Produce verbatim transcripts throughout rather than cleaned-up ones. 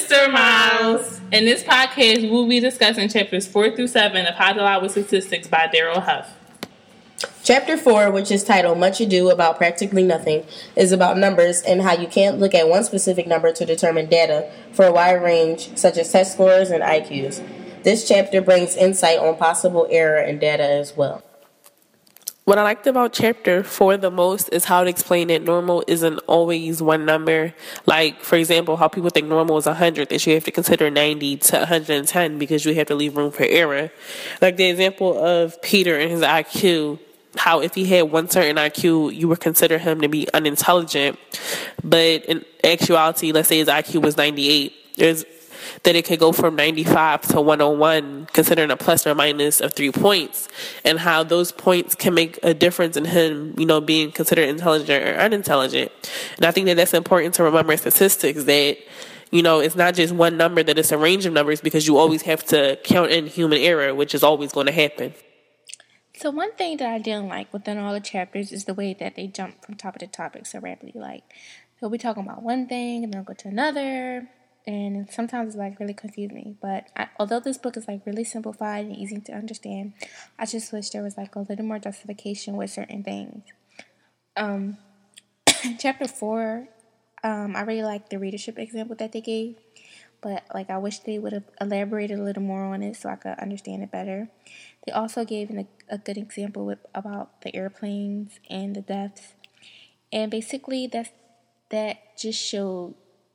Sister Miles. In this podcast, we'll be discussing chapters four through seven of How to Lie with Statistics by Daryl Huff. Chapter four, which is titled Much Ado About Practically Nothing, is about numbers and how you can't look at one specific number to determine data for a wide range, such as test scores and I Qs. This chapter brings insight on possible error in data as well. What I liked about chapter four the most is how it explained that normal isn't always one number. Like, for example, how people think normal is one hundred, that you have to consider ninety to one hundred ten because you have to leave room for error. Like the example of Peter and his I Q, how if he had one certain I Q, you would consider him to be unintelligent. But in actuality, let's say his I Q was ninety-eight, there's that it could go from ninety-five to one oh one, considering a plus or minus of three points, and how those points can make a difference in him, you know, being considered intelligent or unintelligent. And I think that that's important to remember in statistics, that, you know, it's not just one number, that it's a range of numbers, because you always have to count in human error, which is always going to happen. So one thing that I didn't like within all the chapters is the way that they jump from topic to topic so rapidly. Like, they'll be talking about one thing and then they'll go to another. And sometimes it's like really confused me. But I, although this book is like really simplified and easy to understand, I just wish there was like a little more justification with certain things. Um, chapter four, um, I really like the readership example that they gave. But like I wish they would have elaborated a little more on it so I could understand it better. They also gave an, a, a good example with, about the airplanes and the deaths. And basically that's, that just showed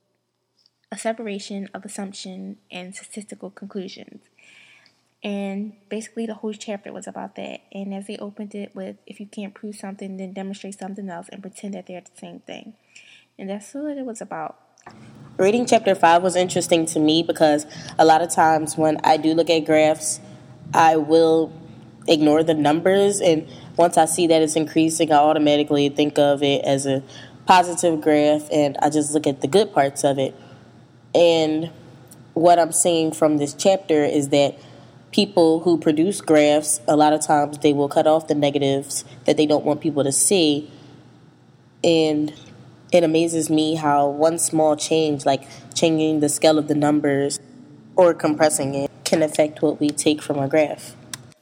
a separation of assumption and statistical conclusions. And basically the whole chapter was about that. And as they opened it with, if you can't prove something, then demonstrate something else and pretend that they're the same thing. And that's what it was about. Reading chapter five was interesting to me because a lot of times when I do look at graphs, I will ignore the numbers. And once I see that it's increasing, I automatically think of it as a positive graph, and I just look at the good parts of it. And what I'm seeing from this chapter is that people who produce graphs, a lot of times they will cut off the negatives that they don't want people to see. And it amazes me how one small change, like changing the scale of the numbers or compressing it, can affect what we take from a graph.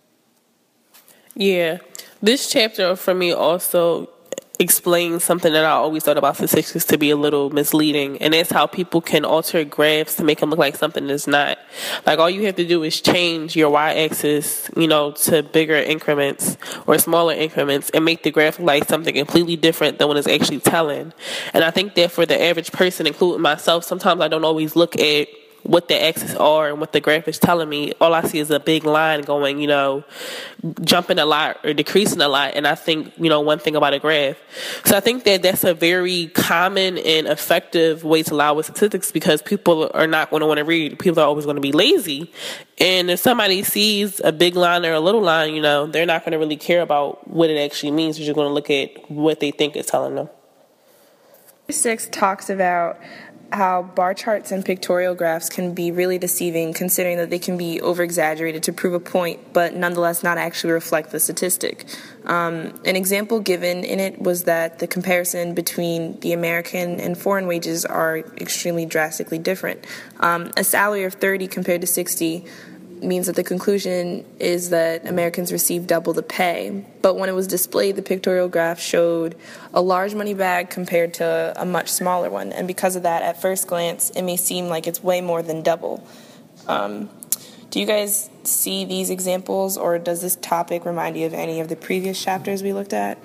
Yeah, this chapter for me also explains something that I always thought about statistics to be a little misleading, and that's how people can alter graphs to make them look like something that's not. Like, all you have to do is change your y-axis, you know, to bigger increments or smaller increments and make the graph look like something completely different than what it's actually telling. And I think that for the average person, including myself, sometimes I don't always look at what the axes are and what the graph is telling me. All I see is a big line going, you know, jumping a lot or decreasing a lot. And I think, you know, one thing about a graph. So I think that that's a very common and effective way to lie with statistics, because people are not going to want to read. People are always going to be lazy. And if somebody sees a big line or a little line, you know, they're not going to really care about what it actually means. They're just going to look at what they think it's telling them. Six talks about how bar charts and pictorial graphs can be really deceiving, considering that they can be over-exaggerated to prove a point, but nonetheless not actually reflect the statistic. Um, an example given in it was that the comparison between the American and foreign wages are extremely drastically different. Um, a salary of thirty compared to sixty means that the conclusion is that Americans receive double the pay. But when it was displayed, the pictorial graph showed a large money bag compared to a much smaller one. And because of that, at first glance, it may seem like it's way more than double. Um, do you guys see these examples, or does this topic remind you of any of the previous chapters we looked at?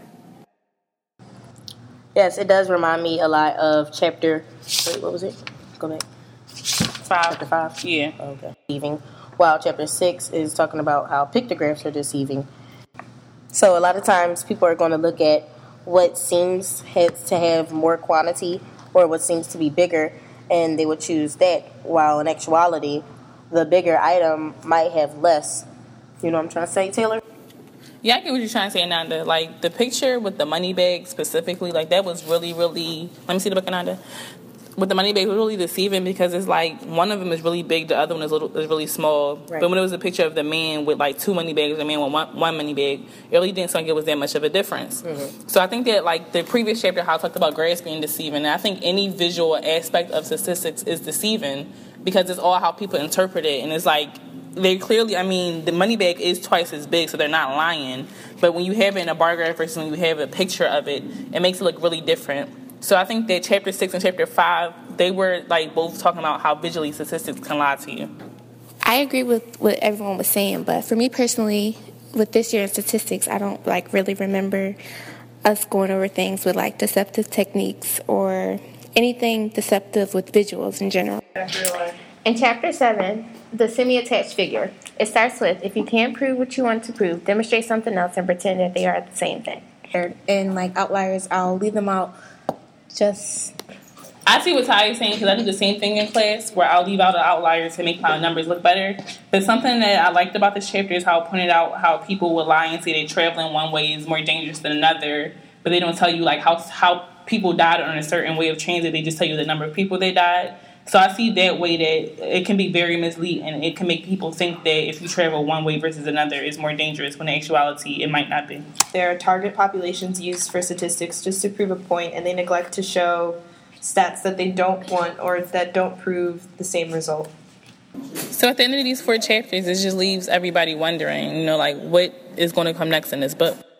Yes, it does remind me a lot of chapter, wait, what was it? Go back. Five. Chapter five? Yeah. Okay. Deceiving. While chapter six is talking about how pictographs are deceiving. So a lot of times people are going to look at what seems to have more quantity or what seems to be bigger, and they would choose that, while in actuality, the bigger item might have less. You know what I'm trying to say, Taylor? Yeah, I get what you're trying to say, Ananda. Like, the picture with the money bag specifically, like, that was really, really... Let me see the book, Ananda. With the money bag, it was really deceiving, because it's like one of them is really big, the other one is, little, is really small. Right. But when it was a picture of the man with like two money bags, the man with one, one money bag, it really didn't seem like it was that much of a difference. Mm-hmm. So I think that, like, the previous chapter, how I talked about graphs being deceiving, and I think any visual aspect of statistics is deceiving, because it's all how people interpret it. And it's like, they clearly, I mean, the money bag is twice as big, so they're not lying. But when you have it in a bar graph versus when you have a picture of it, it makes it look really different. So I think that chapter six and chapter five, they were like both talking about how visually statistics can lie to you. I agree with what everyone was saying, but for me personally, with this year in statistics, I don't like really remember us going over things with like deceptive techniques or anything deceptive with visuals in general. In chapter seven, the semi-attached figure, it starts with, if you can't prove what you want to prove, demonstrate something else and pretend that they are the same thing. And like outliers, I'll leave them out. Just I see what Ty is saying, because I do the same thing in class where I'll leave out an outlier to make my numbers look better. But something that I liked about this chapter is how it pointed out how people would lie and say they traveling one way is more dangerous than another, but they don't tell you like how how people died on a certain way of transit. They just tell you the number of people they died. So I see that way that it can be very misleading, and it can make people think that if you travel one way versus another is more dangerous, when in actuality it might not be. There are target populations used for statistics just to prove a point, and they neglect to show stats that they don't want or that don't prove the same result. So at the end of these four chapters, it just leaves everybody wondering, you know, like what is going to come next in this book.